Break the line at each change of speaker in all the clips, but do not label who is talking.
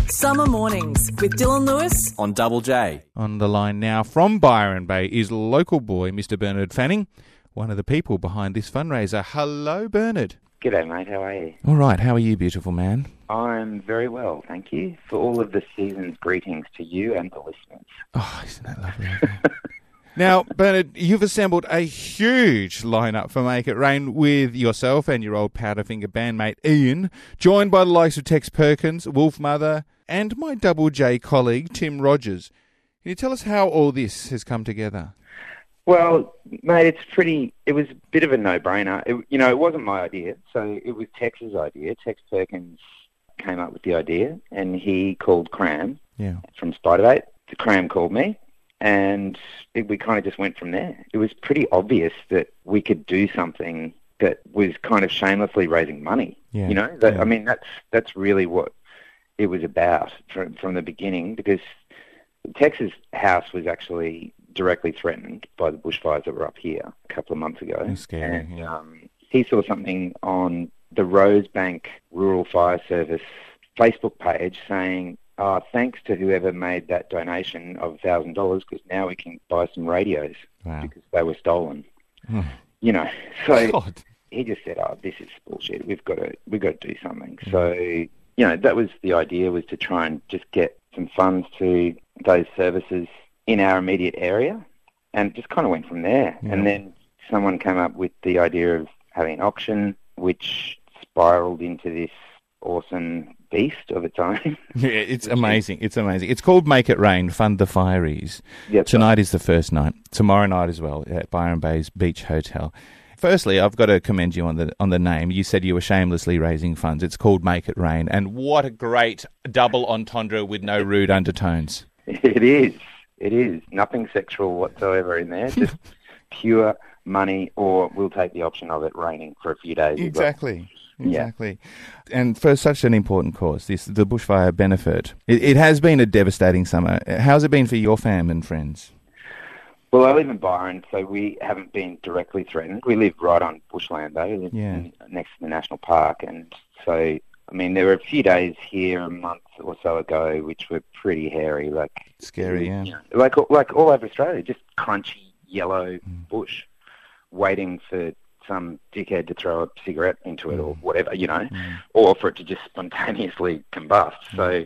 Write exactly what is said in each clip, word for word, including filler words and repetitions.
Summer Mornings with Dylan Lewis
on Double J.
On the line now from Byron Bay is local boy Mister Bernard Fanning, one of the people behind this fundraiser. Hello, Bernard.
G'day, mate. How are you?
All right. How are you, beautiful man?
I'm very well, thank you. For all of the season's greetings to you and the listeners.
Oh, isn't that lovely? Now, Bernard, you've assembled a huge lineup for Make It Rain with yourself and your old Powderfinger bandmate Ian, joined by the likes of Tex Perkins, Wolfmother, and my Double J colleague Tim Rogers. Can you tell us how all this has come together?
Well, mate, it's pretty. It was a bit of a no-brainer. It, you know, it wasn't my idea, so it was Tex's idea. Tex Perkins came up with the idea, and he called Cram
yeah.
from Spiderbait. The Cram called me, and it, we kind of just went from there. It was pretty obvious that we could do something that was kind of shamelessly raising money.
Yeah.
You know, that,
yeah.
I mean, that's that's really what it was about from from the beginning, because Tex's house was actually directly threatened by the bushfires that were up here a couple of months ago.
That's scary,
and
yeah.
um, he saw something on the Rosebank Rural Fire Service Facebook page saying, oh, thanks to whoever made that donation of one thousand dollars, because now we can buy some radios
wow.
because they were stolen.
Oh.
You know, so
God.
he just said, oh, this is bullshit. We've got to, we've got to do something. Mm. So, you know, that was the idea, was to try and just get some funds to those services in our immediate area, and just kind of went from there.
Yeah.
And then someone came up with the idea of having an auction, which spiraled into this awesome beast of its own.
Yeah, it's amazing. It's amazing. It's called Make It Rain, Fund the Fireys.
Yes,
Tonight
right.
is the first night. Tomorrow night as well at Byron Bay's Beach Hotel. Firstly, I've got to commend you on the on the name. You said you were shamelessly raising funds. It's called Make It Rain, and what a great double entendre with no rude undertones.
It is. It is. Nothing sexual whatsoever in there. Just pure money, or we'll take the option of it raining for a few days.
Exactly. Exactly.
Yeah.
And for such an important cause, this the bushfire benefit, it, it has been a devastating summer. How's it been for your fam and friends?
Well, I live in Byron, so we haven't been directly threatened. We live right on bushland, though. We live
yeah.
in, next to the national park. And so, I mean, there were a few days here a month or so ago which were pretty hairy. like
Scary, yeah.
You know, like, like all over Australia, just crunchy, yellow mm. bush, waiting for some dickhead to throw a cigarette into it mm. or whatever, you know, mm. or for it to just spontaneously combust. Mm. So,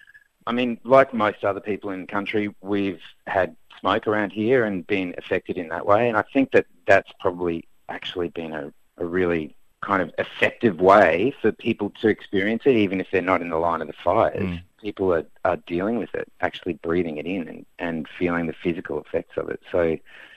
I mean, like most other people in the country, we've had smoke around here and been affected in that way. And I think that that's probably actually been a, a really kind of effective way for people to experience it, even if they're not in the line of the fires. Mm. People are, are dealing with it, actually breathing it in and, and feeling the physical effects of it. So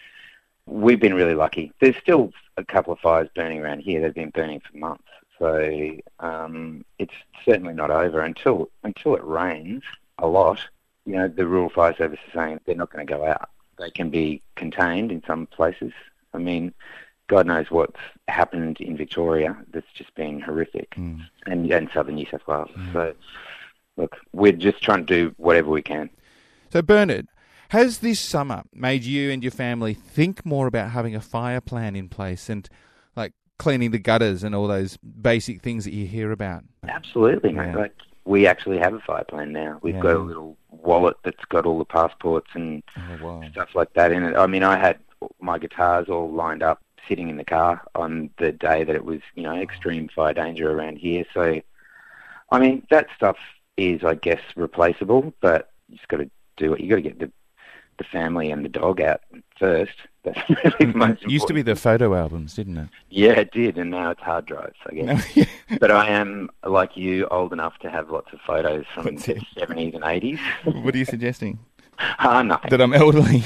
we've been really lucky. There's still a couple of fires burning around here. They've been burning for months. So um, it's certainly not over until until it rains a lot. You know, the Rural Fire Service is saying they're not going to go out. They can be contained in some places. I mean, God knows what's happened in Victoria that's just been horrific, mm. and, and southern New South Wales. Mm. So, look, we're just trying to do whatever we can.
So, Bernard, has this summer made you and your family think more about having a fire plan in place and, like, cleaning the gutters and all those basic things that you hear about?
Absolutely, mate.
Yeah.
Like, we actually have a fire plan now. We've
yeah.
got a little wallet that's got all the passports and
oh, wow.
stuff like that in it. I mean, I had my guitars all lined up sitting in the car on the day that it was, you know, extreme fire danger around here. So, I mean, that stuff is, I guess, replaceable, but you just got to do it. You got to get the the family and the dog out first. That's really the most important.
It used to be the photo albums, didn't it?
Yeah, it did, and now it's hard drives, I guess. But I am, like you, old enough to have lots of photos from the seventies and eighties.
What are you suggesting?
Ah, uh, nothing.
That I'm elderly.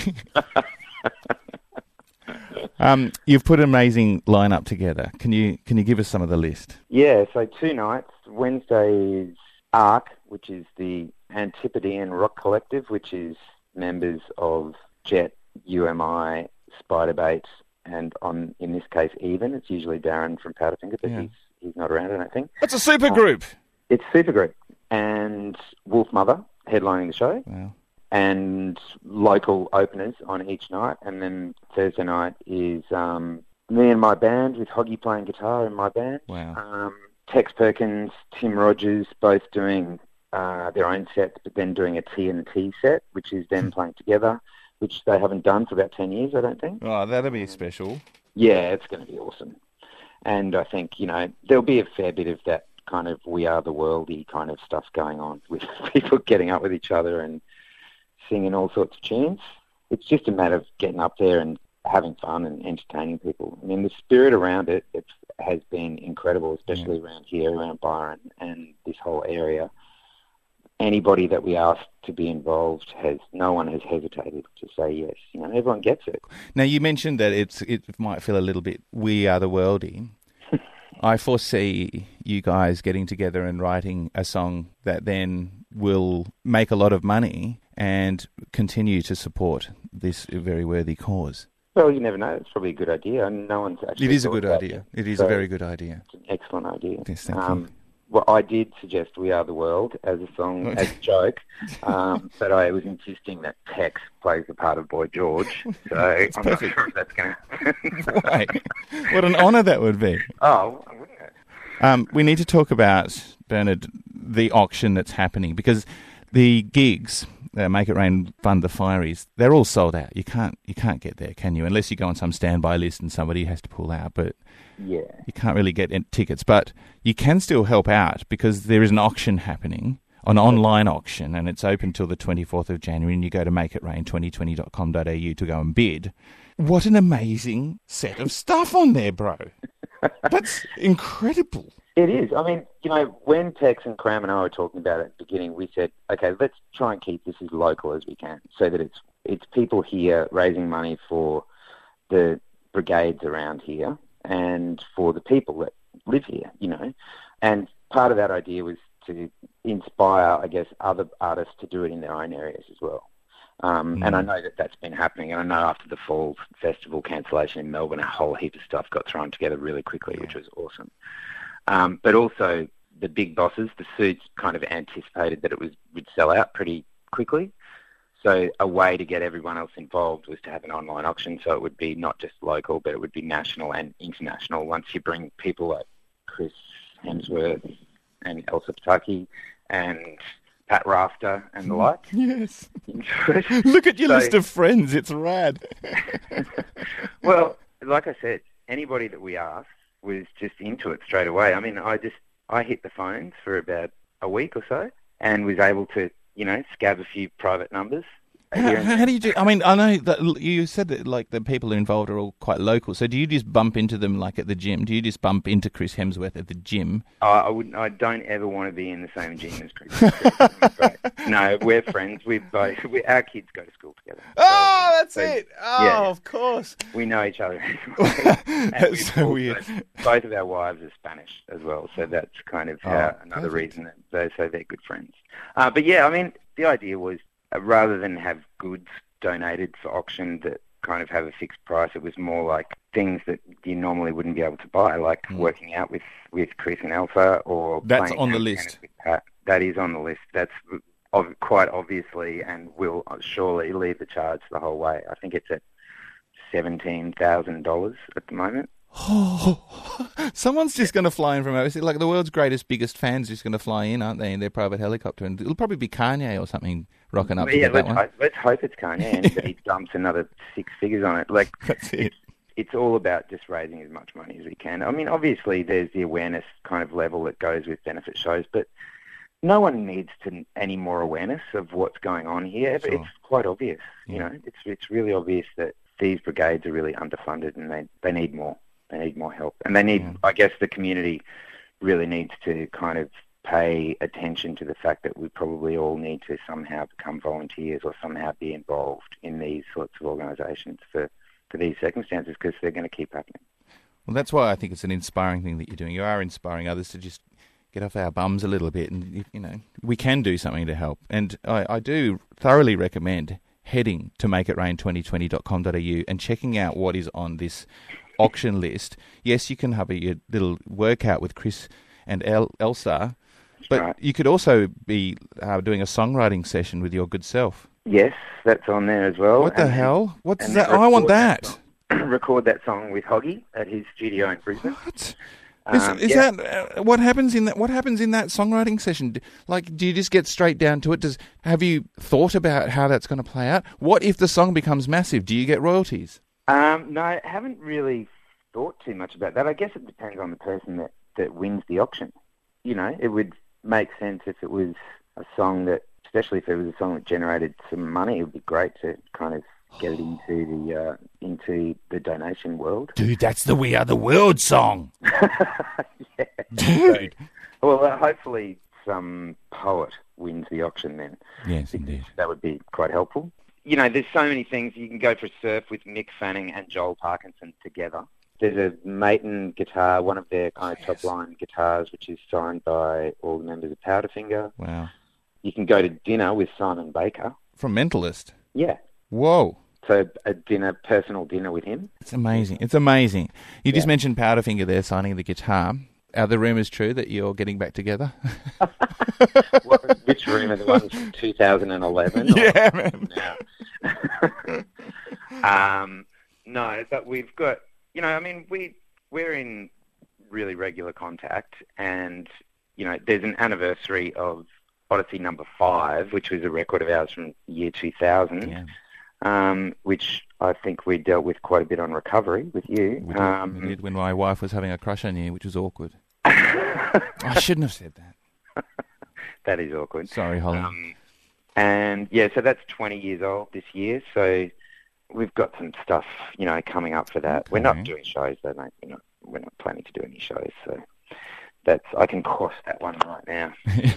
um, you've put an amazing lineup together. Can you can you give us some of the list?
Yeah, so two nights. Wednesday is ARC, which is the Antipodean Rock Collective, which is members of Jet, U M I, Spiderbait, and on in this case, Even. It's usually Darren from Powderfinger, but yeah. he's he's not around, I don't think.
It's a super group. Uh,
it's super group. And Wolfmother headlining the show.
Wow.
And local openers on each night. And then Thursday night is um, me and my band, with Hoggy playing guitar in my band.
Wow.
Um, Tex Perkins, Tim Rogers, both doing uh, their own sets, but then doing a T and T set, which is them playing together, which they haven't done for about ten years, I don't think.
Oh, that'll be special.
Yeah, it's going to be awesome. And I think, you know, there'll be a fair bit of that kind of We Are the Worldy kind of stuff going on with people getting up with each other and singing all sorts of tunes. It's just a matter of getting up there and having fun and entertaining people. I mean, the spirit around it, it has been incredible, especially yeah. around here, around Byron and this whole area. Anybody that we asked to be involved, has no one has hesitated to say yes. You know, everyone gets it.
Now, you mentioned that it's it might feel a little bit We Are the Worldy. I foresee you guys getting together and writing a song that then will make a lot of money and continue to support this very worthy cause.
Well, you never know. It's probably a good idea. And no one's actually.
It is a good idea. It is so a very good idea.
It's an excellent idea.
Yes, thank
um,
you.
Well, I did suggest We Are the World as a song, as a joke, um, but I was insisting that Tex plays the part of Boy George, so I'm
perfect.
not sure if that's going to
Wait, what an honour that would be.
Oh, wouldn't it?
Um, we need to talk about, Bernard, the auction that's happening, because the gigs, uh, Make It Rain, Fund the Fireys, they're all sold out. You can't you can't get there, can you? Unless you go on some standby list and somebody has to pull out, but
yeah,
you can't really get in- tickets. But you can still help out because there is an auction happening, an online auction, and it's open till the twenty-fourth of January, and you go to make it rain twenty twenty dot com dot a u to go and bid. What an amazing set of stuff on there, bro. That's incredible.
It is. I mean, you know, when Tex and Cram and I were talking about it at the beginning, we said, okay, let's try and keep this as local as we can so that it's it's people here raising money for the brigades around here and for the people that live here, you know. And part of that idea was to inspire, I guess, other artists to do it in their own areas as well. Um, mm. And I know that that's been happening. And I know after the Falls Festival cancellation in Melbourne, a whole heap of stuff got thrown together really quickly, yeah. which was awesome. Um, but also the big bosses, the Suits, kind of anticipated that it was would sell out pretty quickly. So a way to get everyone else involved was to have an online auction, so it would be not just local, but it would be national and international. Once you bring people like Chris Hemsworth and Elsa Pataki and Pat Rafter and the like.
Yes. Look at your so, list of friends. It's rad.
Well, like I said, anybody that we asked was just into it straight away. I mean, I just, I hit the phones for about a week or so and was able to, you know, scab a few private numbers.
How, how do you do? I mean, I know that you said that like the people involved are all quite local. So do you just bump into them like at the gym? Do you just bump into Chris Hemsworth at the gym?
Uh, I wouldn't. I don't ever want to be in the same gym as Chris Hemsworth. No, we're friends. We both. We, our kids go to school together. So,
oh, that's
so,
it. Oh, yeah, of course.
We know each other.
That's so also, weird.
Both of our wives are Spanish as well, so that's kind of oh, uh, another perfect. reason that they so they're good friends. Uh, but yeah, I mean, the idea was, Uh, rather than have goods donated for auction that kind of have a fixed price, it was more like things that you normally wouldn't be able to buy, like mm. working out with, with Chris and Alpha or
That's on the list.
With Pat. That is on the list. That's ov- quite obviously and will surely lead the charge the whole way. I think it's at seventeen thousand dollars at the moment.
Oh, someone's just going to fly in from overseas. Like the world's greatest, biggest fans just going to fly in, aren't they, in their private helicopter? And it'll probably be Kanye or something rocking up
well,
to
yeah,
get that
let's
one.
Hope, let's hope it's Kanye and that he dumps another six figures on it. Like,
That's it.
It's all about just raising as much money as we can. I mean, obviously there's the awareness kind of level that goes with benefit shows, but no one needs to any more awareness of what's going on here. Sure. It's quite obvious, yeah. you know. It's it's really obvious that these brigades are really underfunded and they, they need more. They need more help. And they need, yeah. I guess the community really needs to kind of pay attention to the fact that we probably all need to somehow become volunteers or somehow be involved in these sorts of organisations for, for these circumstances because they're going to keep happening.
Well, that's why I think it's an inspiring thing that you're doing. You are inspiring others to just get off our bums a little bit and, you know, we can do something to help. And I, I do thoroughly recommend heading to make it rain twenty twenty dot com dot a u and checking out what is on this auction list. Yes, you can have a your little workout with Chris and El- Elsa, but right. you could also be uh, doing a songwriting session with your good self.
Yes, that's on there as well.
What the and hell? What's that? Oh, I want that.
that record that song with Hoggy at his studio in Brisbane.
What? Is,
Um,
is
yeah.
that uh, what happens in that? What happens in that songwriting session? D- Like, do you just get straight down to it? Does have you thought about how that's going to play out? What if the song becomes massive? Do you get royalties?
Um, no, I haven't really thought too much about that. I guess it depends on the person that, that wins the auction. You know, it would make sense if it was a song that, especially if it was a song that generated some money, it would be great to kind of get it into the uh, into the donation world.
Dude, that's the We Are the World song.
Yeah.
Dude.
So, well, uh, hopefully some poet wins the auction then.
Yes, indeed.
That would be quite helpful. You know, there's so many things. You can go for a surf with Mick Fanning and Joel Parkinson together. There's a Maton guitar, one of their kind of top-line guitars, which is signed by all the members of Powderfinger.
Wow.
You can go to dinner with Simon Baker.
From Mentalist.
Yeah.
Whoa.
So a dinner, personal dinner with him.
It's amazing. It's amazing. You just
Yeah.
mentioned Powderfinger there signing the guitar. Are the rumours true that you're getting back together?
What, which room are the ones from two thousand eleven?
Yeah, man.
um, no, but we've got, you know, I mean, we, we're in really regular contact, and, you know, there's an anniversary of Odyssey number five, which was a record of ours from the year two thousand,
Yeah.
um, which I think we dealt with quite a bit on Recovery with you.
We did,
um,
we did when my wife was having a crush on you, which was awkward. I shouldn't have said that.
That is awkward.
Sorry, Holly.
Um, and yeah, so that's twenty years old this year. So we've got some stuff, you know, coming up for that.
Okay.
We're not doing shows though, mate. We're not, we're not planning to do any shows. So that's, I can cross that one right now.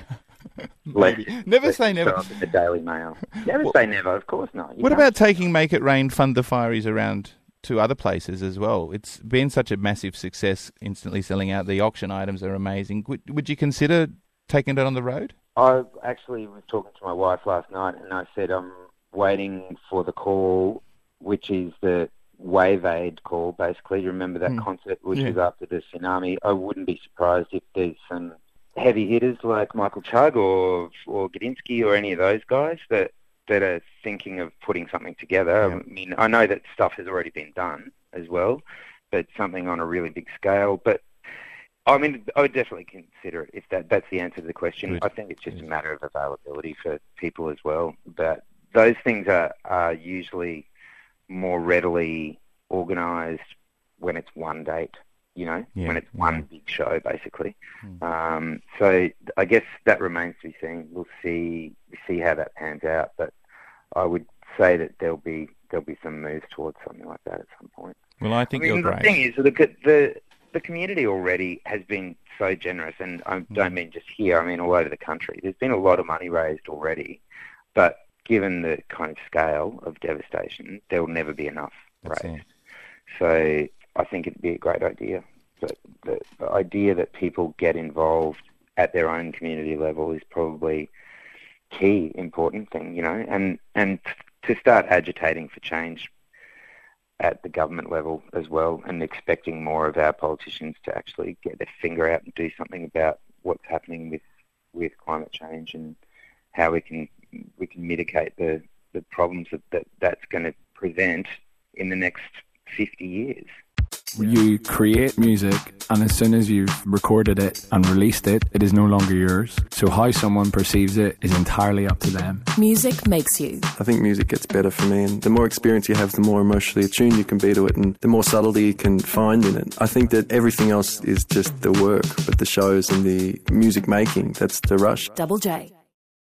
Maybe.
Let's-
Never
let's
say never.
show up in the Daily Mail. Never
Well-
say never. Of course not. You
What
can't-
about taking Make It Rain, Fund the Fireys around to other places as well? It's been such a massive success, instantly selling out. The auction items are amazing. Would, would you consider taking it on the road?
I actually was talking to my wife last night, and I said I'm waiting for the call, which is the Wave Aid call, basically. You remember that
Hmm.
concert, which
Yeah.
was after the tsunami? I wouldn't be surprised if there's some heavy hitters like Michael Chugg or or Gadinsky or any of those guys that, that are thinking of putting something together.
Yeah.
I mean, I know that stuff has already been done as well, but something on a really big scale. But I mean, I would definitely consider it if that, that's the answer to the question.
Good.
I think it's just
Good.
a matter of availability for people as well. But those things are, are usually more readily organised when it's one date, you know,
Yeah,
when it's
yeah.
one big show, basically.
Mm.
Um, so I guess that remains to be seen. We'll see see how that pans out. But I would say that there'll be there'll be some moves towards something like that at some point.
Well, I think
I mean,
you're
the
great.
thing is, look at the the community already has been so generous, and I don't mean just here. I mean all over the country. There's been a lot of money raised already, but given the kind of scale of devastation, there will never be enough
That's
raised.
it.
So I think it'd be a great idea. But the, the idea that people get involved at their own community level is probably key, important thing, you know, and and to start agitating for change at the government level as well, and expecting more of our politicians to actually get their finger out and do something about what's happening with, with climate change and how we can we can mitigate the, the problems that, that that's going to present in the next fifty years.
You create music, and as soon as you've recorded it and released it, it is no longer yours. So how someone perceives it is entirely up to them.
Music makes you.
I think music gets better for me, and the more experience you have, the more emotionally attuned you can be to it, and the more subtlety you can find in it. I think that everything else is just the work, but the shows and the music making, that's the rush.
Double J.